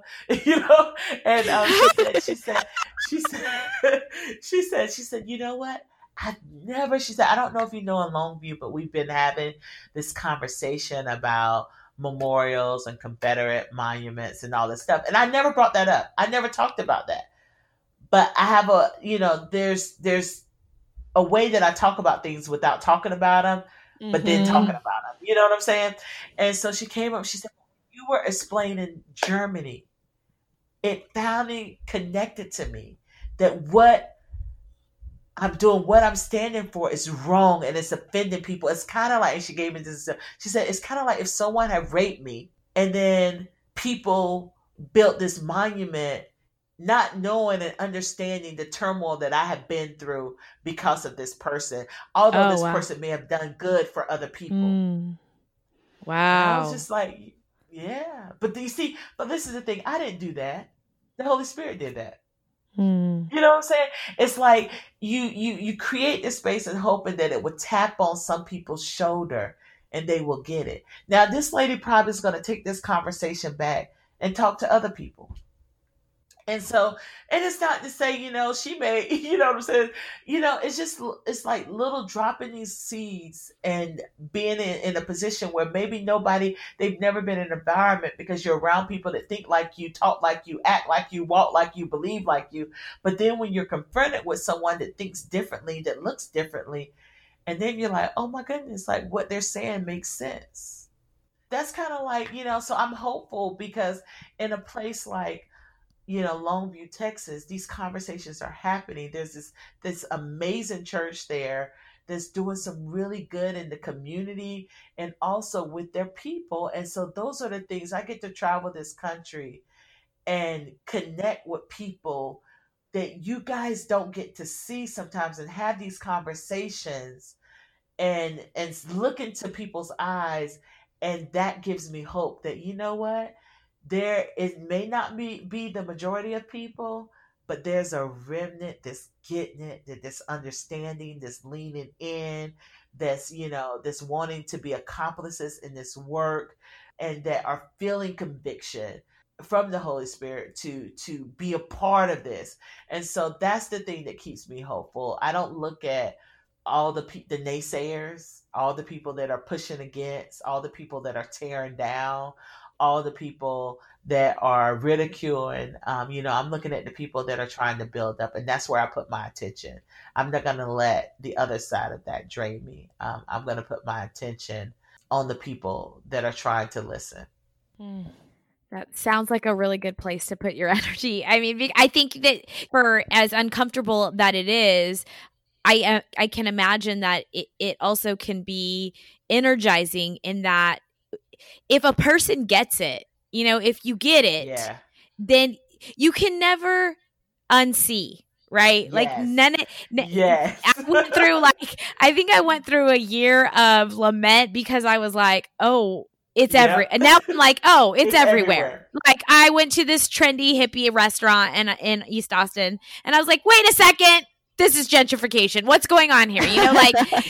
and she said, you know what? She said, I don't know if you know in Longview, but we've been having this conversation about memorials and Confederate monuments and all this stuff. And I never brought that up. I never talked about that. But I have there's a way that I talk about things without talking about them, but then talking about them. You know what I'm saying? And so she came up, she said, you were explaining Germany. It finally connected to me that what I'm doing, what I'm standing for is wrong and it's offending people. It's kind of like, and she gave me this, she said, it's kind of like if someone had raped me and then people built this monument not knowing and understanding the turmoil that I have been through because of this person, although this person may have done good for other people. Wow. And I was just like, yeah. But you see, but this is the thing. I didn't do that. The Holy Spirit did that. You know what I'm saying? It's like you create this space and hoping that it would tap on some people's shoulder and they will get it. Now, this lady probably is going to take this conversation back and talk to other people. And so, and it's not to say, she may, you know what I'm saying? It's like little dropping these seeds and being in a position where maybe they've never been in an environment because you're around people that think like you, talk like you, act like you, walk like you, believe like you. But then when you're confronted with someone that thinks differently, that looks differently, and then you're like, oh my goodness, like what they're saying makes sense. That's kind of like, so I'm hopeful because in a place like, Longview, Texas, these conversations are happening. There's this amazing church there that's doing some really good in the community and also with their people. And so those are the things. I get to travel this country and connect with people that you guys don't get to see sometimes and have these conversations and look into people's eyes. And that gives me hope that, you know what? It may not be the majority of people, but there's a remnant that's getting it, that's understanding, that's leaning in, that's, that's wanting to be accomplices in this work and that are feeling conviction from the Holy Spirit to be a part of this. And so that's the thing that keeps me hopeful. I don't look at all the naysayers, all the people that are pushing against, all the people that are tearing down, all the people that are ridiculing. I'm looking at the people that are trying to build up, and that's where I put my attention. I'm not going to let the other side of that drain me. I'm going to put my attention on the people that are trying to listen. That sounds like a really good place to put your energy. I mean, I think that for as uncomfortable that it is, I can imagine that it also can be energizing in that if a person gets it, if you get it, then you can never unsee, right? Yes. Yes. I think I went through a year of lament because I was like, oh, it's and now I'm like, oh, it's everywhere. Like I went to this trendy hippie restaurant in East Austin, and I was like, wait a second, this is gentrification. What's going on here? You know, like,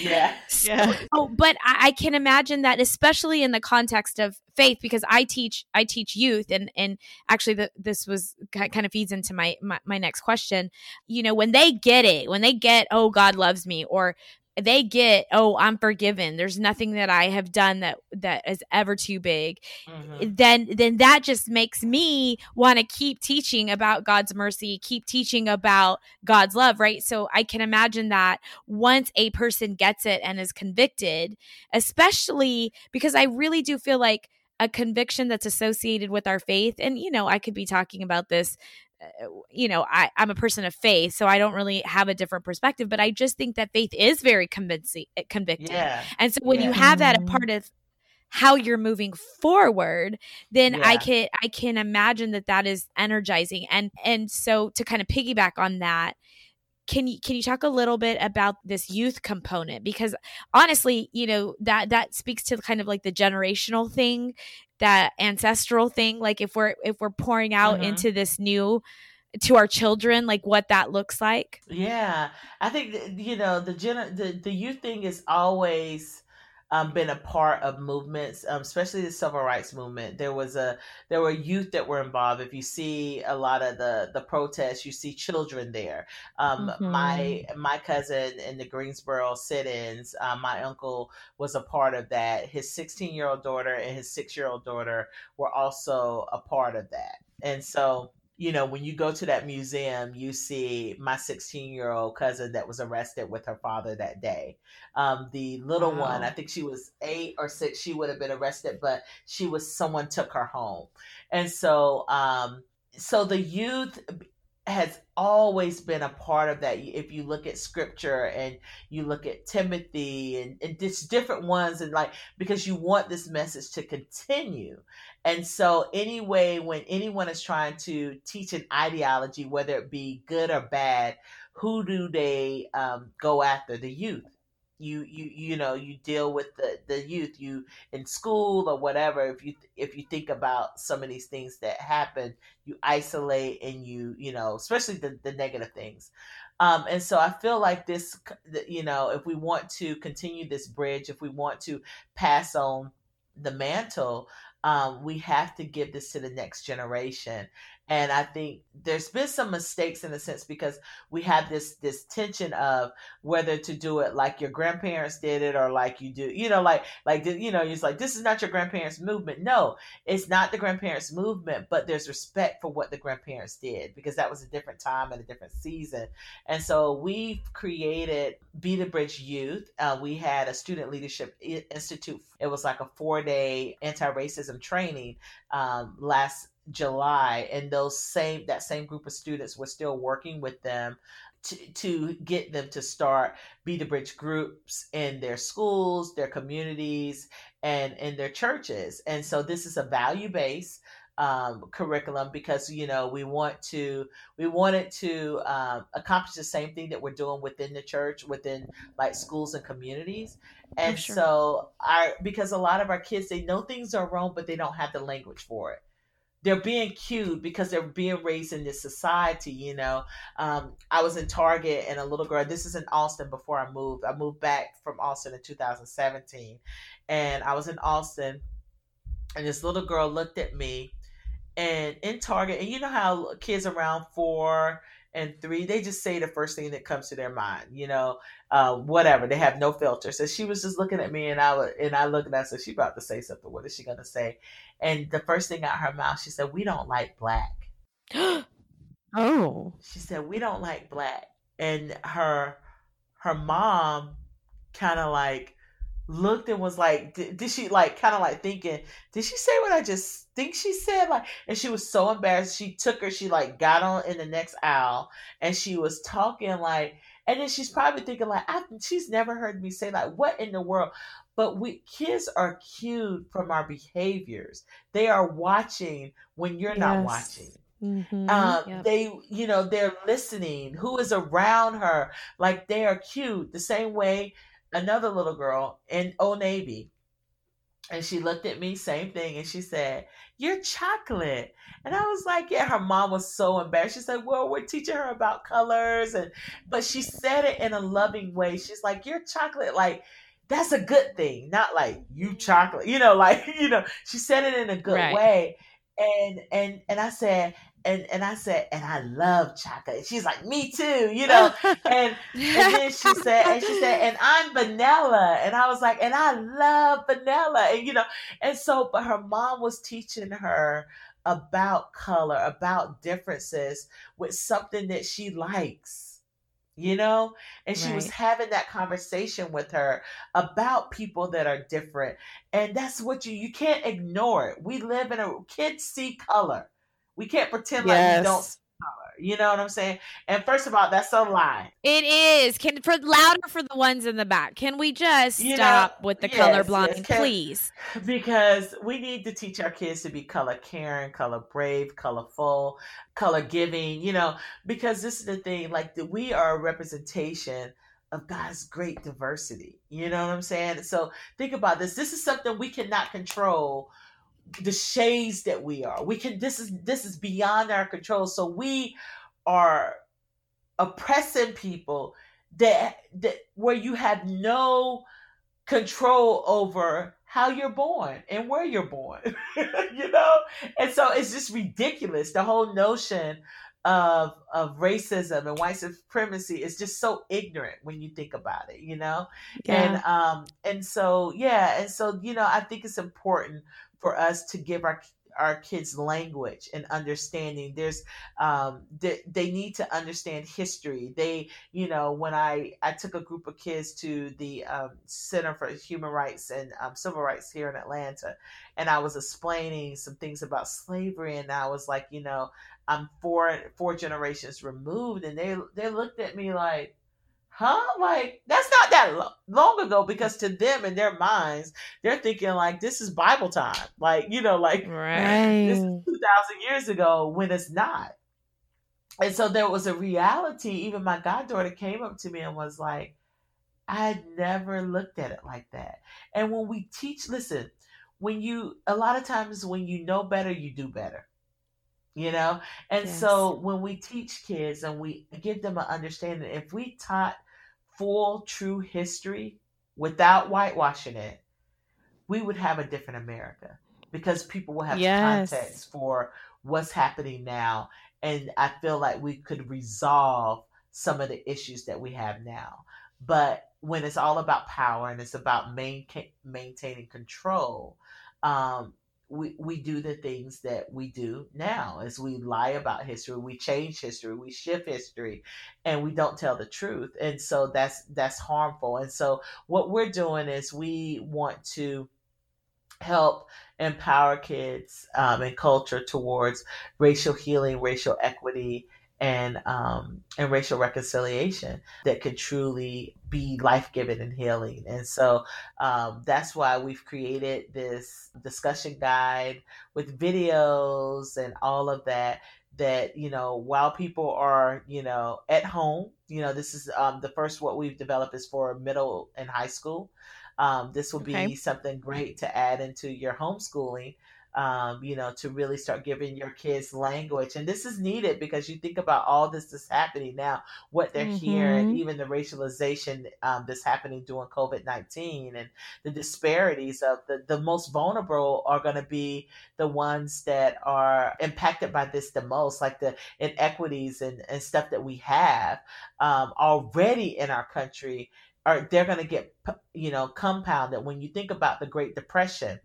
but I can imagine that, especially in the context of faith, because I teach youth, and actually this was kind of feeds into my next question. You know, when they get, oh, God loves me, or they get, oh, I'm forgiven, there's nothing that I have done that is ever too big, then that just makes me want to keep teaching about God's mercy, keep teaching about God's love, right? So I can imagine that once a person gets it and is convicted, especially because I really do feel like a conviction that's associated with our faith, and, you know, I could be talking about this, you know, I'm a person of faith, so I don't really have a different perspective, but I just think that faith is very convicting. Yeah. And so when you have that a part of how you're moving forward, then I can imagine that is energizing. And so to kind of piggyback on that, can you talk a little bit about this youth component? Because honestly, you know, that speaks to kind of like the generational thing, that ancestral thing. Like if we're pouring out into this new, to our children, like what that looks like. Yeah, I think you know, the youth thing has always been a part of movements, especially the civil rights movement. There were youth that were involved. If you see a lot of the protests, you see children there. My cousin in the Greensboro sit-ins, my uncle was a part of that. His 16-year-old daughter and his 6-year-old daughter were also a part of that. And so, you know, when you go to that museum, you see my 16-year-old cousin that was arrested with her father that day. The little one, I think she was 8 or 6, she would have been arrested, but someone took her home. And so, so the youth has always been a part of that. If you look at scripture and you look at Timothy and just different ones, and like, because you want this message to continue. And so anyway, when anyone is trying to teach an ideology, whether it be good or bad, who do they go after? The youth. You know, you deal with the youth, you in school or whatever. If you think about some of these things that happen, you isolate and you know, especially the negative things. And so I feel like this, you know, if we want to continue this bridge, if we want to pass on the mantle, we have to give this to the next generation. And I think there's been some mistakes in a sense, because we have this tension of whether to do it like your grandparents did it or like you do, you know, like, you know, it's like, this is not your grandparents' movement. No, it's not the grandparents' movement, but there's respect for what the grandparents did, because that was a different time and a different season. And so we created Be the Bridge Youth. We had a Student Leadership Institute. It was like a 4-day anti-racism training last July, and that same group of students were still working with them to get them to start Be the Bridge groups in their schools, their communities, and in their churches. And so this is a value-based curriculum, because, you know, we wanted to accomplish the same thing that we're doing within the church, within like schools and communities. And so because a lot of our kids, they know things are wrong, but they don't have the language for it. They're being cued because they're being raised in this society, you know. I was in Target, and a little girl, this is in Austin before I moved back from Austin in 2017. And I was in Austin, and this little girl looked at me, and in Target, and you know how kids around 4 and 3, they just say the first thing that comes to their mind, you know, whatever. They have no filter. So she was just looking at me, and I looked at her, so she about to say something. What is she going to say? And the first thing out her mouth, she said, "We don't like black." Oh. She said, "We don't like black." And her mom kind of like looked and was like, did she like kind of like thinking, did she say what I just think she said? Like, and she was so embarrassed. She like got on in the next aisle, and she was talking like, and then she's probably thinking like, she's never heard me say like, what in the world? But kids are cued from our behaviors. They are watching when you're not watching. Mm-hmm. They, you know, they're listening. Who is around her? Like, they are cued the same way. Another little girl in Old Navy, And she looked at me, same thing, and she said, "You're chocolate." And I was like, yeah, her mom was so embarrassed. She said, "Well, we're teaching her about colors." But she said it in a loving way. She's like, "You're chocolate." Like, that's a good thing, not like you chocolate, like, she said it in a good Right. way. And I said, and I said, "And I love chocolate." She's like, "Me too," and then she said, "And I'm vanilla." And I was like, "And I love vanilla." And so, but her mom was teaching her about color, about differences with something that she likes, and she was Right. having that conversation with her about people that are different. And that's what you can't ignore it. We live kids see color. We can't pretend like we don't see color. You know what I'm saying? And first of all, that's a lie. It is. Louder for the ones in the back. Can we just stop with the colorblind, please? Because we need to teach our kids to be color caring, color brave, colorful, color giving, because this is the thing, like we are a representation of God's great diversity. You know what I'm saying? So think about this. This is something we cannot control, the shades that we are. This is beyond our control. So we are oppressing people that where you have no control over how you're born and where you're born. And so it's just ridiculous. The whole notion of racism and white supremacy is just so ignorant when you think about it, Yeah. And so I think it's important for us to give our kids language and understanding. There's they need to understand history. They, when I took a group of kids to the Center for Human Rights and Civil Rights here in Atlanta, and I was explaining some things about slavery, and I was like, I'm four generations removed, and they looked at me like, huh? Like, that's not that long ago, because to them, in their minds, they're thinking like this is Bible time, like, Right. this is 2,000 years ago, when it's not. And so there was a reality. Even my goddaughter came up to me and was like, "I had never looked at it like that." And when we teach, listen, a lot of times when you know better, you do better. And Yes. So when we teach kids and we give them an understanding, if we taught full, true history without whitewashing it, we would have a different America, because people will have context for what's happening now. And I feel like we could resolve some of the issues that we have now. But when it's all about power and it's about maintaining control, we do the things that we do now, is we lie about history, we change history, we shift history, and we don't tell the truth. And so that's harmful. And so what we're doing is we want to help empower kids and culture towards racial healing, racial equity, and racial reconciliation that can truly be life-giving and healing. And so that's why we've created this discussion guide with videos and all of that, while people are, at home, this is the first, what we've developed is for middle and high school. This will be something great to add into your homeschooling, to really start giving your kids language. And this is needed, because you think about all this that's happening now, what they're hearing, even the racialization that's happening during COVID-19, and the disparities of the most vulnerable are going to be the ones that are impacted by this the most, like the inequities and stuff that we have already in our country. They're going to get, compounded. When you think about the Great Depression,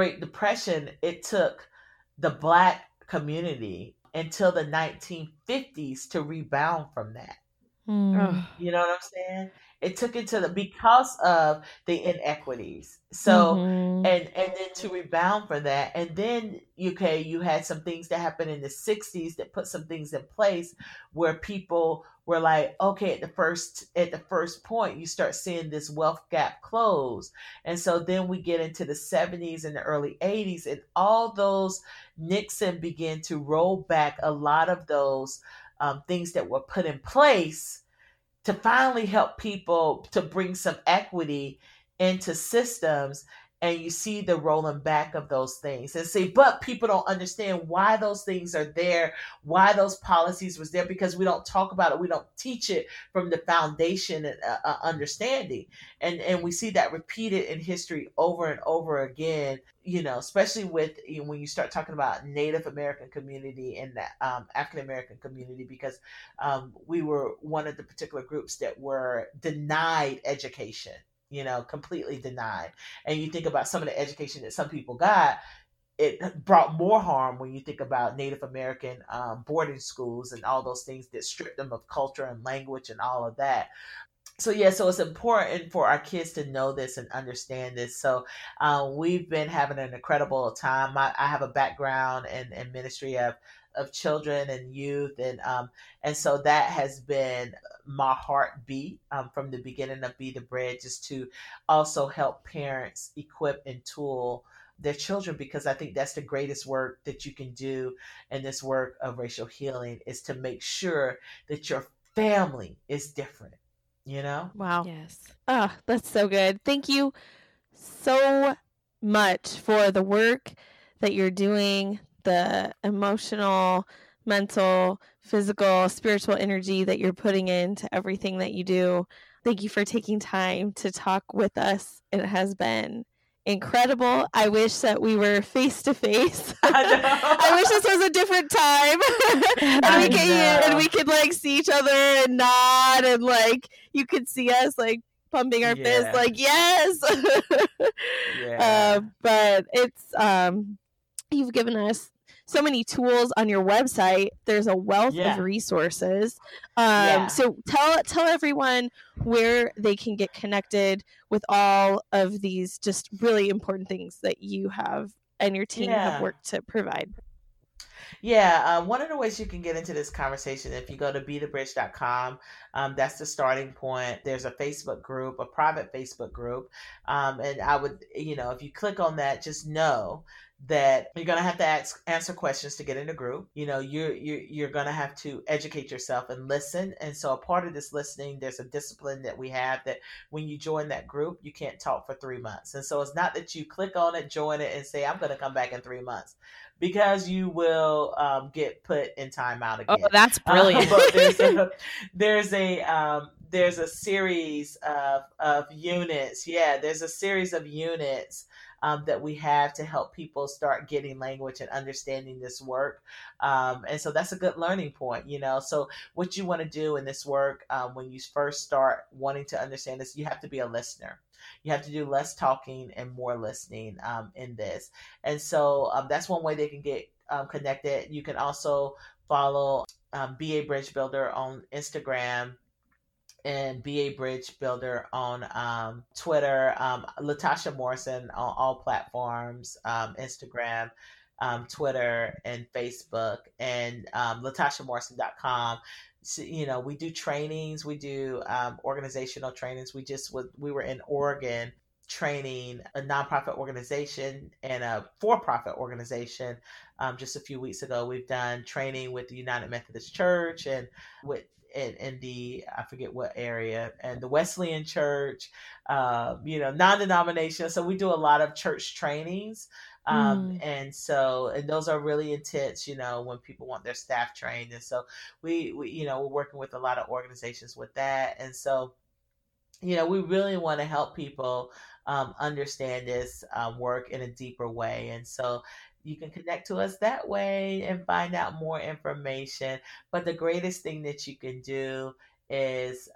it took the Black community until the 1950s to rebound from that. You know what I'm saying? It took because of the inequities. So, and then to rebound from that. And then, you had some things that happened in the 60s that put some things in place where people were like, okay, at the first point, you start seeing this wealth gap close. And so then we get into the 70s and the early 80s, and all those, Nixon began to roll back a lot of those things that were put in place to finally help people, to bring some equity into systems. and you see the rolling back of those things and say, but people don't understand why those things are there, why those policies was there, because we don't talk about it. We don't teach it from the foundation and understanding. And we see that repeated in history over and over again, especially with when you start talking about Native American community and the African American community, because we were one of the particular groups that were denied education, completely denied. And you think about some of the education that some people got, it brought more harm when you think about Native American boarding schools and all those things that stripped them of culture and language and all of that. So it's important for our kids to know this and understand this. So we've been having an incredible time. I have a background in ministry of children and youth, and so that has been my heartbeat from the beginning of Be the Bridge, is to also help parents equip and tool their children, because I think that's the greatest work that you can do in this work of racial healing, is to make sure that your family is different. Wow. Yes. Oh, that's so good. Thank you so much for the work that you're doing, the emotional, mental, physical, spiritual energy that you're putting into everything that you do. Thank you for taking time to talk with us. It has been incredible. I wish that we were face to face. I wish this was a different time. and we could like see each other and nod, and like you could see us like pumping our fists like yes. But it's you've given us so many tools on your website. There's a wealth of resources. So tell everyone where they can get connected with all of these just really important things that you have and your team have worked to provide. One of the ways you can get into this conversation, if you go to BeTheBridge.com, that's the starting point. There's a Facebook group, a private Facebook group. And I would, if you click on that, just know that you're going to have to answer questions to get in the group. You're going to have to educate yourself and listen. And so a part of this listening, there's a discipline that we have that when you join that group, you can't talk for 3 months. And so it's not that you click on it, join it, and say, I'm going to come back in 3 months, because you will get put in timeout again. Oh, that's brilliant. But there's a series of units. There's a series of units that we have to help people start getting language and understanding this work. And so that's a good learning point, So what you want to do in this work, when you first start wanting to understand this, you have to be a listener. You have to do less talking and more listening in this. And so that's one way they can get connected. You can also follow BA Bridge Builder on Instagram and BA Bridge Builder on Twitter, Latasha Morrison on all platforms, Instagram, Twitter, and Facebook, and LatashaMorrison.com. So, we do trainings, we do organizational trainings. We were in Oregon training a nonprofit organization and a for-profit organization just a few weeks ago. We've done training with the United Methodist Church and with in the, I forget what area, and the Wesleyan Church, non-denominational. So we do a lot of church trainings. And those are really intense, when people want their staff trained. And so we we're working with a lot of organizations with that. And so, we really want to help people understand this work in a deeper way. And so you can connect to us that way and find out more information. But the greatest thing that you can do is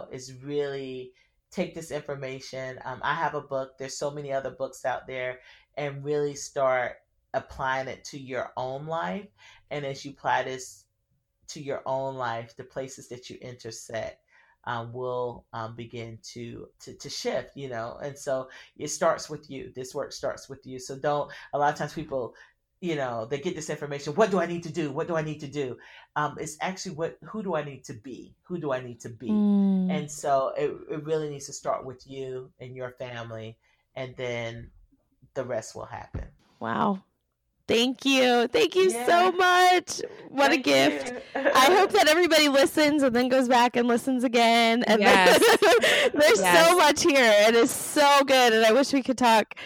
really take this information. I have a book. There's so many other books out there, and really start applying it to your own life. And as you apply this to your own life, the places that you intersect will begin to shift, and so it starts with you. This work starts with you. So a lot of times people, they get this information. What do I need to do? What do I need to do? It's actually who do I need to be? Who do I need to be? And so it really needs to start with you and your family, and then the rest will happen. Wow. Thank you. Thank you so much. What a gift. I hope that everybody listens and then goes back and listens again. And there's so much here. It is so good. And I wish we could talk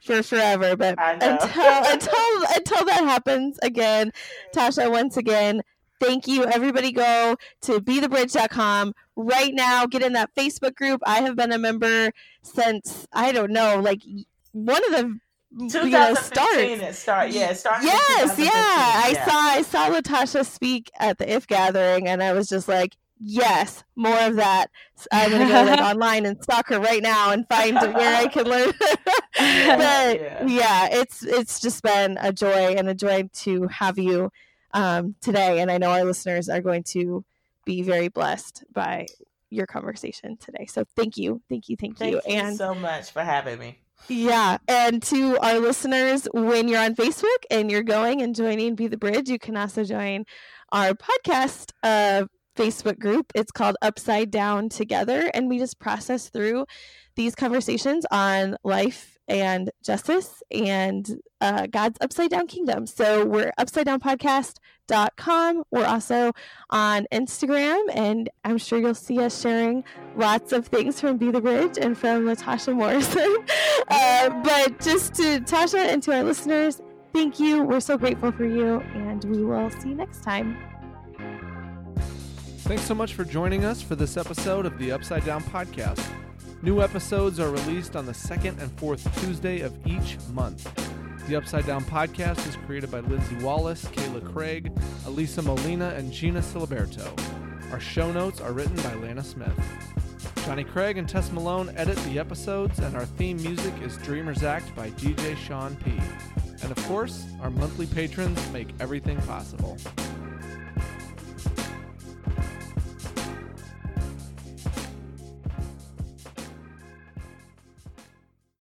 for forever. But I know. until that happens again, Tasha, once again, thank you. Everybody go to BeTheBridge.com right now. Get in that Facebook group. I have been a member since, I don't know, like one of the 2015 it started. Yeah, it started. Yes, in 2015. I saw Latasha speak at the If Gathering, and I was just like, yes, more of that. So I'm gonna go like online and stalk her right now and find where I can learn. But yeah, it's just been a joy to have you today, and I know our listeners are going to be very blessed by your conversation today. So thank you. Thank you so much for having me. Yeah, and to our listeners, when you're on Facebook and you're going and joining Be the Bridge, you can also join our podcast Facebook group. It's called Upside Down Together, and we just process through these conversations on life and justice and God's upside down kingdom. So we're upsidedownpodcast.com. We're also on Instagram, and I'm sure you'll see us sharing lots of things from Be the Bridge and from Latasha Morrison. But just to Tasha and to our listeners, thank you. We're so grateful for you, and we will see you next time. Thanks so much for joining us for this episode of the Upside Down Podcast. New episodes are released on the second and fourth Tuesday of each month. The Upside Down Podcast is created by Lindsay Wallace, Kayla Craig, Elisa Molina, and Gina Siliberto. Our show notes are written by Lana Smith. Johnny Craig and Tess Malone edit the episodes, and our theme music is Dreamers Act by DJ Sean P. And of course, our monthly patrons make everything possible.